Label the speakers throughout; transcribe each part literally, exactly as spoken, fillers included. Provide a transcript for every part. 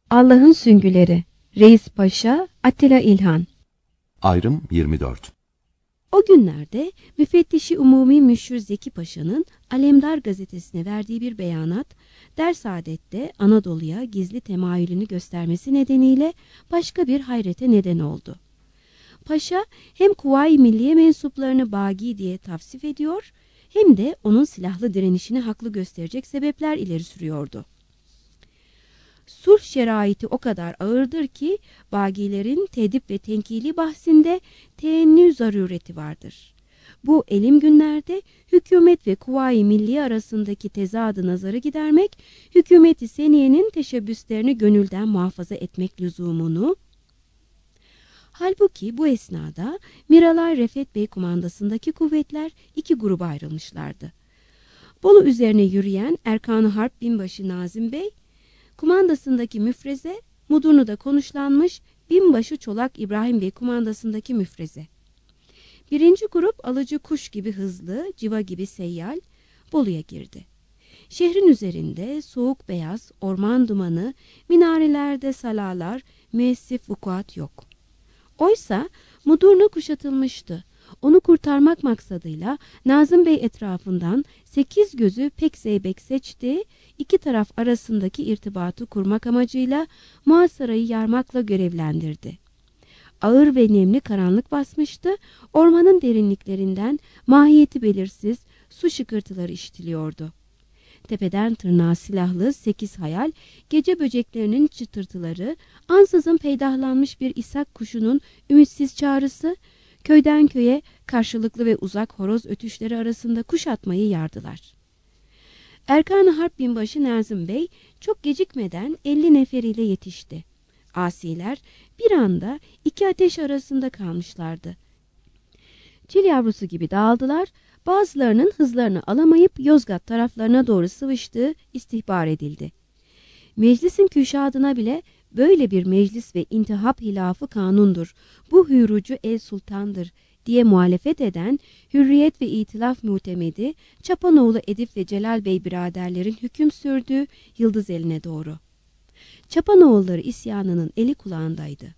Speaker 1: Allah'ın Süngüleri, Reis Paşa, Atilla İlhan.
Speaker 2: Ayrım yirmi dört.
Speaker 1: O günlerde Müfettişi Umumi Müşir Zeki Paşa'nın Alemdar gazetesine verdiği bir beyanat, Dersaadet'te Anadolu'ya gizli temayülünü göstermesi nedeniyle başka bir hayrete neden oldu. Paşa hem Kuvayi Milliye mensuplarını bagi diye tavsif ediyor, hem de onun silahlı direnişini haklı gösterecek sebepler ileri sürüyordu. Sulh şeraiti o kadar ağırdır ki bagilerin tedip ve tenkili bahsinde teenni zarureti vardır. Bu elim günlerde hükümet ve Kuvayi Milliye arasındaki tezadı nazarı gidermek, hükümeti seniyenin teşebbüslerini gönülden muhafaza etmek lüzumunu. Halbuki bu esnada Miralay Refet Bey kumandasındaki kuvvetler iki gruba ayrılmışlardı. Bolu üzerine yürüyen Erkan-ı Harp Binbaşı Nazım Bey, kumandasındaki müfreze, Mudurnu'da konuşlanmış Binbaşı Çolak İbrahim Bey kumandasındaki müfreze. Birinci grup alıcı kuş gibi hızlı, civa gibi seyyal, Bolu'ya girdi. Şehrin üzerinde soğuk beyaz, orman dumanı, minarelerde salalar, müessif vukuat yok. Oysa Mudurnu kuşatılmıştı. Onu kurtarmak maksadıyla Nazım Bey etrafından sekiz gözü pek zeybek seçti, iki taraf arasındaki irtibatı kurmak amacıyla muhasarayı yarmakla görevlendirdi. Ağır ve nemli karanlık basmıştı, ormanın derinliklerinden mahiyeti belirsiz su şıkırtıları işitiliyordu. Tepeden tırnağa silahlı sekiz hayal, gece böceklerinin çıtırtıları, ansızın peydahlanmış bir isak kuşunun ümitsiz çağrısı, köyden köye karşılıklı ve uzak horoz ötüşleri arasında kuş atmayı yardılar. Erkan-ı Harp Binbaşı Nazım Bey çok gecikmeden elli neferiyle yetişti. Asiler bir anda iki ateş arasında kalmışlardı. Çil yavrusu gibi dağıldılar, bazılarının hızlarını alamayıp Yozgat taraflarına doğru sıvıştığı istihbar edildi. Meclisin küşadına bile böyle bir meclis ve intihap hilafı kanundur, bu hürucu el sultandır diye muhalefet eden Hürriyet ve İtilaf Muhtemedi, Çapanoğlu Edip ve Celal Bey biraderlerin hüküm sürdüğü Yıldız eline doğru. Çapanoğulları isyanının eli kulağındaydı.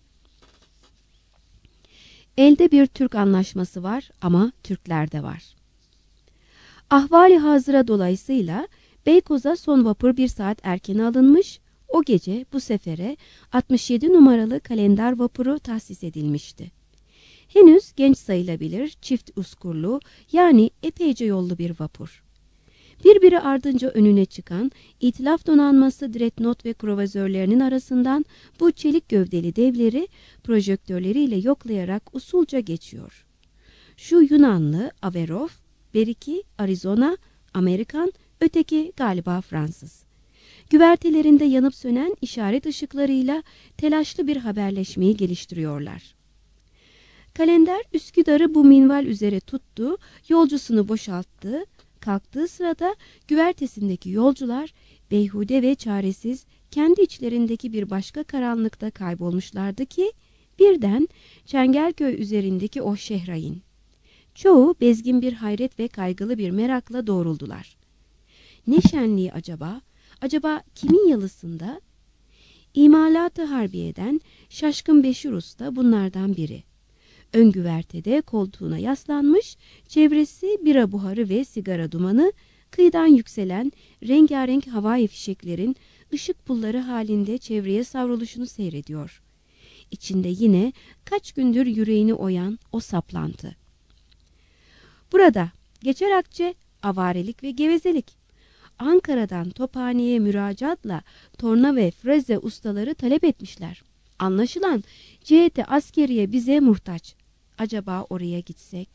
Speaker 1: Elde bir Türk anlaşması var ama Türkler de var. Ahvali hazıra dolayısıyla Beykoz'a son vapur bir saat erken alınmış, o gece bu sefere altmış yedi numaralı kalender vapuru tahsis edilmişti. Henüz genç sayılabilir, çift uskurlu, yani epeyce yollu bir vapur. Birbiri ardınca önüne çıkan İtilaf donanması dreadnought ve kruvazörlerinin arasından bu çelik gövdeli devleri projektörleriyle yoklayarak usulca geçiyor. Şu Yunanlı Averov, beriki Arizona, Amerikan, öteki galiba Fransız. Güvertelerinde yanıp sönen işaret ışıklarıyla telaşlı bir haberleşmeyi geliştiriyorlar. Kalender Üsküdar'ı bu minval üzere tuttu, yolcusunu boşalttı. Kalktığı sırada güvertesindeki yolcular beyhude ve çaresiz kendi içlerindeki bir başka karanlıkta kaybolmuşlardı ki birden Çengelköy üzerindeki o şehrayin. Çoğu bezgin bir hayret ve kaygılı bir merakla doğruldular. Ne şenliği acaba? Acaba kimin yalısında? İmalat-ı Harbiye'den Şaşkın Beşir Usta bunlardan biri. Ön güvertede koltuğuna yaslanmış, çevresi bira buharı ve sigara dumanı, kıyıdan yükselen rengarenk havai fişeklerin ışık pulları halinde çevreye savruluşunu seyrediyor. İçinde yine kaç gündür yüreğini oyan o saplantı. Burada geçer akçe, avarelik ve gevezelik. Ankara'dan Tophane'ye müracaatla torna ve freze ustaları talep etmişler. Anlaşılan cihete askeriye bize muhtaç. Acaba oraya gitsek?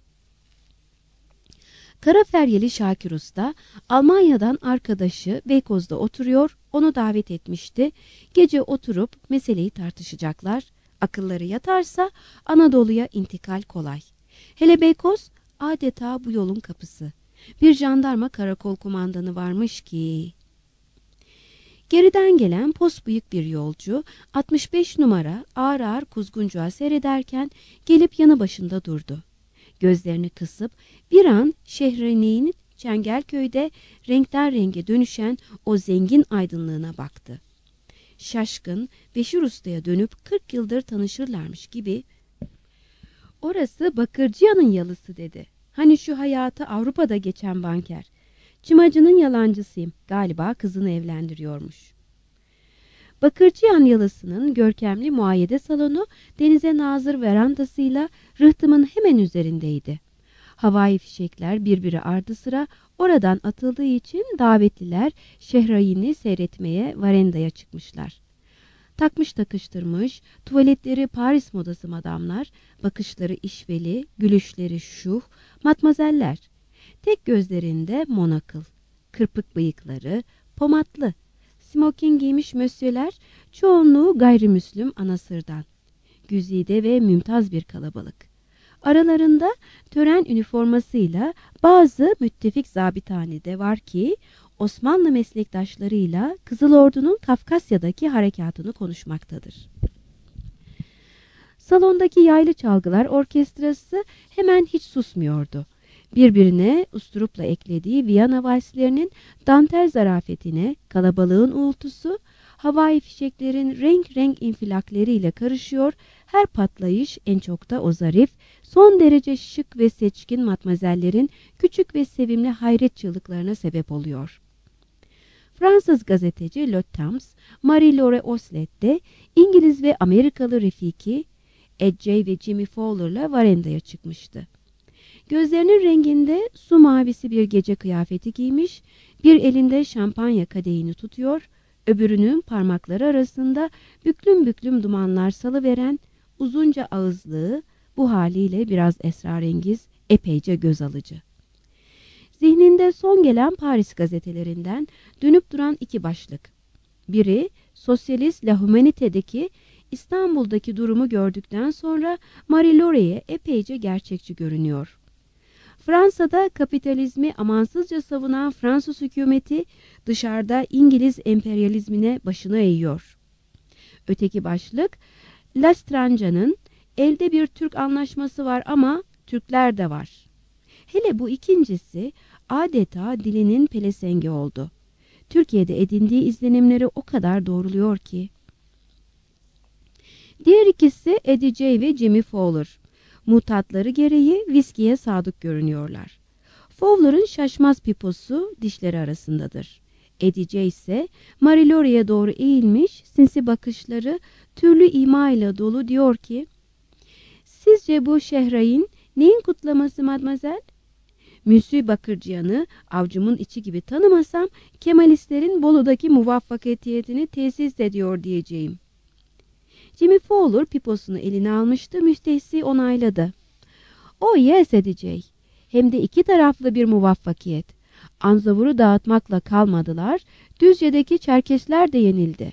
Speaker 1: Karaferyeli Şakir Usta, Almanya'dan arkadaşı Beykoz'da oturuyor, onu davet etmişti. Gece oturup meseleyi tartışacaklar. Akılları yatarsa Anadolu'ya intikal kolay. Hele Beykoz adeta bu yolun kapısı. Bir jandarma karakol kumandanı varmış ki... Geriden gelen posbıyık bir yolcu altmış beş numara ağır ağır kuzguncuğa seyrederken gelip yanı başında durdu. Gözlerini kısıp bir an şehrineyin Çengelköy'de renkten renge dönüşen o zengin aydınlığına baktı. şaşkın, Beşir Usta'ya dönüp kırk yıldır tanışırlarmış gibi "Orası Bakırcıyan'ın yalısı" dedi. "Hani şu hayatı Avrupa'da geçen banker. Çımacının yalancısıyım. Galiba kızını evlendiriyormuş." Bakırcıyan yalısının görkemli muayyede salonu denize nazır verandasıyla rıhtımın hemen üzerindeydi. Havai fişekler birbiri ardı sıra oradan atıldığı için davetliler Şehrayin'i seyretmeye varendaya çıkmışlar. Takmış takıştırmış, tuvaletleri Paris modası madamlar, bakışları işveli, gülüşleri şuh, matmazeller. Tek gözlerinde monakıl, kırpık bıyıkları, pomatlı, smoking giymiş mösyöler, çoğunluğu gayrimüslim anasırdan. Güzide ve mümtaz bir kalabalık. Aralarında tören üniformasıyla bazı müttefik zabitane de var ki Osmanlı meslektaşlarıyla Kızıl Ordu'nun Kafkasya'daki harekatını konuşmaktadır. Salondaki yaylı çalgılar orkestrası hemen hiç susmuyordu. Birbirine usturupla eklediği Viyana valslerinin dantel zarafetine kalabalığın uğultusu, havai fişeklerin renk renk infilakleriyle karışıyor, her patlayış en çok da o zarif, son derece şık ve seçkin matmazellerin küçük ve sevimli hayret çığlıklarına sebep oluyor. Fransız gazeteci Le Temps, Marie-Laure Oslet'te İngiliz ve Amerikalı refiki Ed J ve Jimmy Fowler'la varendaya çıkmıştı. Gözlerinin renginde su mavisi bir gece kıyafeti giymiş, bir elinde şampanya kadehini tutuyor, öbürünün parmakları arasında büklüm büklüm dumanlar salıveren uzunca ağızlığı, bu haliyle biraz esrarengiz, epeyce göz alıcı. Zihninde son gelen Paris gazetelerinden dönüp duran iki başlık. Biri, Sosyalist La Humanité'deki İstanbul'daki durumu gördükten sonra Marie-Laure'ye epeyce gerçekçi görünüyor. Fransa'da kapitalizmi amansızca savunan Fransız hükümeti dışarıda İngiliz emperyalizmine başını eğiyor. Öteki başlık, L'Estrange'nin elde bir Türk anlaşması var ama Türkler de var. Hele bu ikincisi adeta dilinin pelesengi oldu. Türkiye'de edindiği izlenimleri o kadar doğruluyor ki. Diğer ikisi Eddie J ve Jimmy Fowler. Mutatları gereği viskiye sadık görünüyorlar. Fowler'ın şaşmaz piposu dişleri arasındadır. Eddie J ise Marie-Laure'ye doğru eğilmiş, sinsi bakışları türlü ima ile dolu diyor ki, "Sizce bu Şehrayin neyin kutlaması mademoiselle? Monsieur Bakırcıyan'ı avcumun içi gibi tanımasam Kemalistlerin Bolu'daki muvaffakiyetini tesis ediyor diyeceğim." Jimmy Fowler piposunu eline almıştı, müstehsi onayladı. "Oh yes edecek. Hem de iki taraflı bir muvaffakiyet. Anzavur'u dağıtmakla kalmadılar, Düzce'deki Çerkesler de yenildi."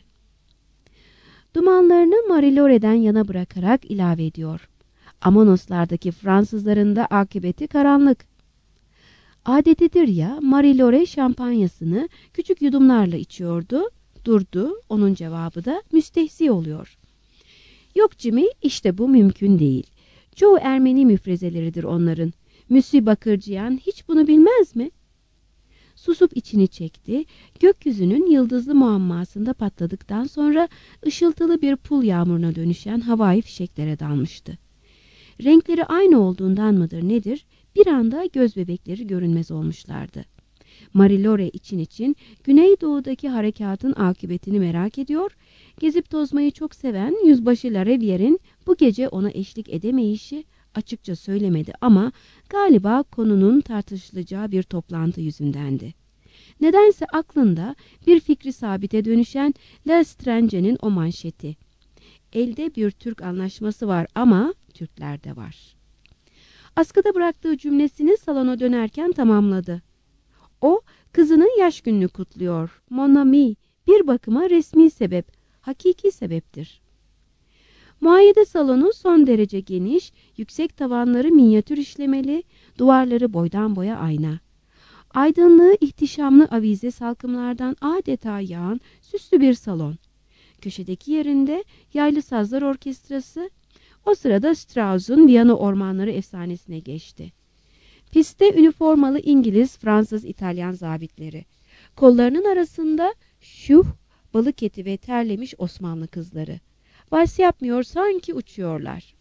Speaker 1: Dumanlarını Marie-Laure'den yana bırakarak ilave ediyor. "Amonoslardaki Fransızların da akıbeti karanlık." Adetidir ya, Marie-Laure şampanyasını küçük yudumlarla içiyordu, durdu, onun cevabı da müstehsi oluyor. "Yok Jimmy, işte bu mümkün değil. Çoğu Ermeni müfrezeleridir onların. Monsieur Bakırcıyan hiç bunu bilmez mi?" Susup içini çekti, gökyüzünün yıldızlı muammasında patladıktan sonra ışıltılı bir pul yağmuruna dönüşen havai fişeklere dalmıştı. Renkleri aynı olduğundan mıdır nedir, bir anda göz bebekleri görünmez olmuşlardı. Marie-Laure için için Güneydoğu'daki harekatın akıbetini merak ediyor, gezip tozmayı çok seven yüzbaşı Lariviere'in bu gece ona eşlik edemeyişi açıkça söylemedi ama galiba konunun tartışılacağı bir toplantı yüzündendi. Nedense aklında bir fikri sabite dönüşen L'Estrange'nin o manşeti. "Elde bir Türk anlaşması var ama Türkler de var." Askıda bıraktığı cümlesini salona dönerken tamamladı. O, kızının yaş gününü kutluyor. Mon ami, bir bakıma resmi sebep, hakiki sebeptir. Muayyede salonu son derece geniş, yüksek tavanları minyatür işlemeli, duvarları boydan boya ayna. Aydınlığı ihtişamlı avize salkımlardan adeta yağan süslü bir salon. Köşedeki yerinde yaylı sazlar orkestrası, o sırada Strauss'un Viyana ormanları efsanesine geçti. Piste üniformalı İngiliz, Fransız, İtalyan zabitleri. Kollarının arasında şuh, balık eti ve terlemiş Osmanlı kızları. Vals yapmıyor, sanki uçuyorlar.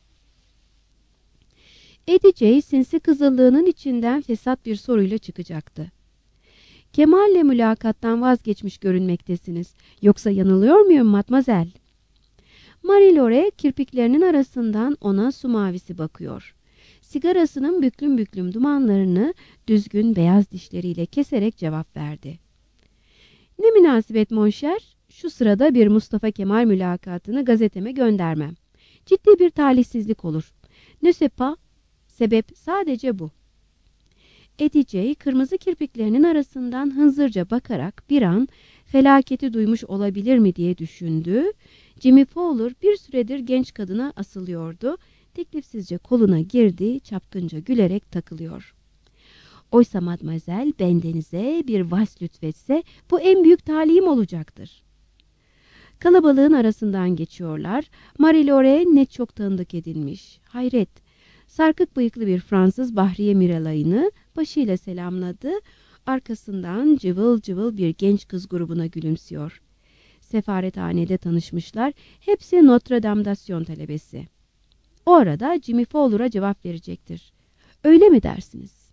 Speaker 1: Edicey sinsi kızıllığının içinden fesat bir soruyla çıkacaktı. Kemal'le mülakattan vazgeçmiş görünmektesiniz. Yoksa yanılıyor muyum matmazel? Marie-Laure kirpiklerinin arasından ona su mavisi bakıyor. Sigarasının büklüm büklüm dumanlarını düzgün beyaz dişleriyle keserek cevap verdi. Ne münasebet monşer, şu sırada bir Mustafa Kemal mülakatını gazeteme göndermem. Ciddi bir talihsizlik olur. Ne sepa? Sebep sadece bu. Edicey kırmızı kirpiklerinin arasından hınzırca bakarak bir an felaketi duymuş olabilir mi diye düşündü. Jimmy Fowler bir süredir genç kadına asılıyordu. Teklifsizce koluna girdi, çapkınca gülerek takılıyor. Oysa Mademoiselle bendenize bir vals lütfetse bu en büyük talihim olacaktır. Kalabalığın arasından geçiyorlar. Marie-Laure ne çok tanıdık edilmiş. Hayret. Sarkık bıyıklı bir Fransız Bahriye Miralay'ını başıyla selamladı. Arkasından cıvıl cıvıl bir genç kız grubuna gülümsüyor. Sefarethanede tanışmışlar. Hepsi Notre Dame'dasyon talebesi. O arada Jimmy Fowler'a cevap verecektir. Öyle mi dersiniz?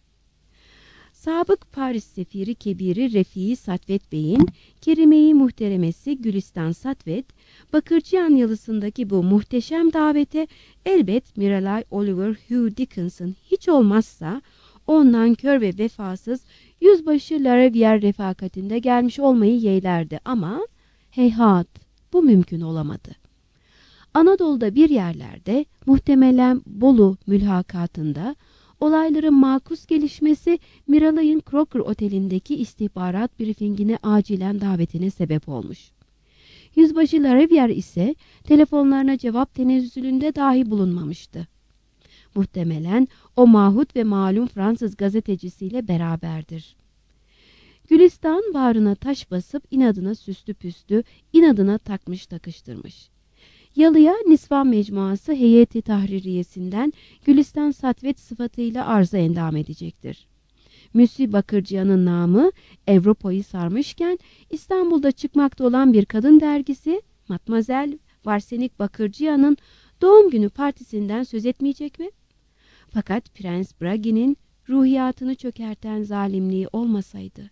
Speaker 1: Sabık Paris sefiri kebiri Refii Satvet Bey'in Kerime-i Muhteremesi Gülistan Satvet, Bakırcıyan yalısındaki bu muhteşem davete elbet Miralay Oliver Hugh Dickinson hiç olmazsa ondan kör ve vefasız yüzbaşı Larivière refakatinde gelmiş olmayı yeğlerdi ama heyhat bu mümkün olamadı. Anadolu'da bir yerlerde muhtemelen Bolu mülhakatında olayların makus gelişmesi Miralay'ın Crocker Oteli'ndeki istihbarat briefingine acilen davetine sebep olmuş. Yüzbaşı Larivière ise telefonlarına cevap tenezzülünde dahi bulunmamıştı. Muhtemelen o mahut ve malum Fransız gazetecisiyle beraberdir. Gülistan bağrına taş basıp inadına süslü püslü, inadına takmış takıştırmış. Yalıya Nisvan Mecmuası Heyeti Tahririyesi'nden Gülistan Satvet sıfatıyla arıza endam edecektir. Müsli Bakırcıyan'ın namı Avrupa'yı sarmışken İstanbul'da çıkmakta olan bir kadın dergisi Matmazel Varsenik Bakırcıyan'ın doğum günü partisinden söz etmeyecek mi? Fakat Prens Bragi'nin ruhiyatını çökerten zalimliği olmasaydı.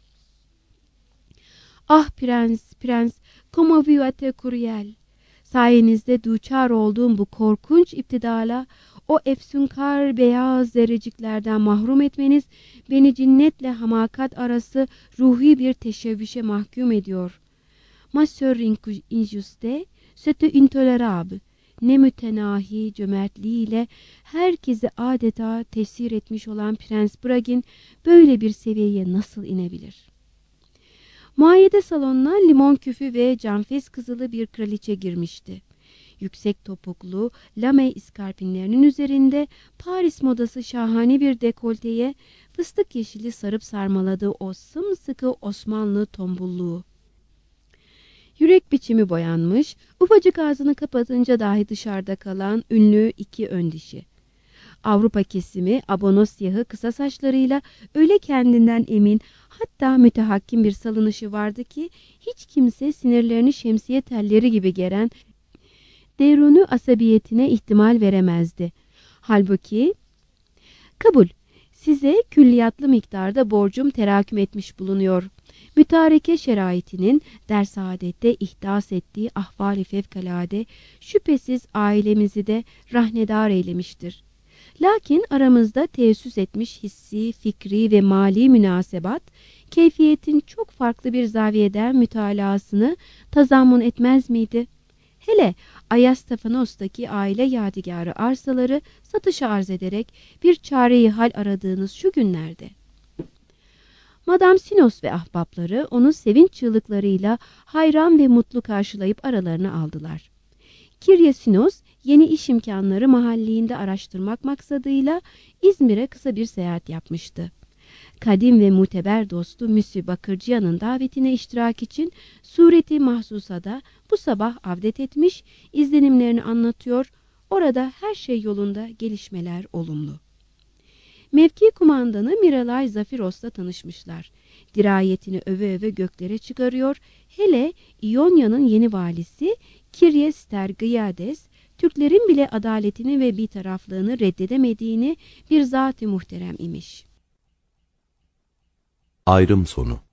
Speaker 1: Ah prens, prens, comment vous cruel. Sayenizde duçar olduğum bu korkunç iptidala, o efsunkar beyaz zerreciklerden mahrum etmeniz beni cinnetle hamakat arası ruhi bir teşebbüşe mahkum ediyor. Ma sœur injuste, c'est intolérable. Ne mütenahi cömertliğiyle herkesi adeta tesir etmiş olan Prens Bragin böyle bir seviyeye nasıl inebilir? Muayyede salonuna limon küfü ve canfez kızılı bir kraliçe girmişti. Yüksek topuklu lame iskarpinlerinin üzerinde Paris modası şahane bir dekolteye fıstık yeşili sarıp sarmaladığı o sımsıkı Osmanlı tombulluğu. Yürek biçimi boyanmış, ufacık ağzını kapatınca dahi dışarıda kalan ünlü iki ön dişi. Avrupa kesimi abonos siyahı kısa saçlarıyla öyle kendinden emin, hatta mütehakkim bir salınışı vardı ki hiç kimse sinirlerini şemsiye telleri gibi geren derunu asabiyetine ihtimal veremezdi. Halbuki kabul, size külliyatlı miktarda borcum teraküm etmiş bulunuyor. Mütareke şeraitinin dersaadette ihdas ettiği ahval-i fevkalade şüphesiz ailemizi de rahnedar eylemiştir. Lakin aramızda teessüs etmiş hissi, fikri ve mali münasebat, keyfiyetin çok farklı bir zaviyeden mütalasını tazammun etmez miydi? Hele Ayastafanos'taki aile yadigarı arsaları satışa arz ederek bir çareyi hal aradığınız şu günlerde. Madame Sinos ve ahbapları onu sevinç çığlıklarıyla hayran ve mutlu karşılayıp aralarına aldılar. Kirye Sinos yeni iş imkanları mahalliğinde araştırmak maksadıyla İzmir'e kısa bir seyahat yapmıştı. Kadim ve muteber dostu Müsü Bakırcıyan'ın davetine iştirak için sureti mahsusada bu sabah avdet etmiş, izlenimlerini anlatıyor, orada her şey yolunda, gelişmeler olumlu. Mevki kumandanı Miralay Zafiros'la tanışmışlar. dirayetini öve öve göklere çıkarıyor. Hele İonya'nın yeni valisi Kiryes Tergiyades, Türklerin bile adaletini ve bir taraflığını reddedemediğini bir zat-ı muhterem imiş.
Speaker 2: Ayrım sonu.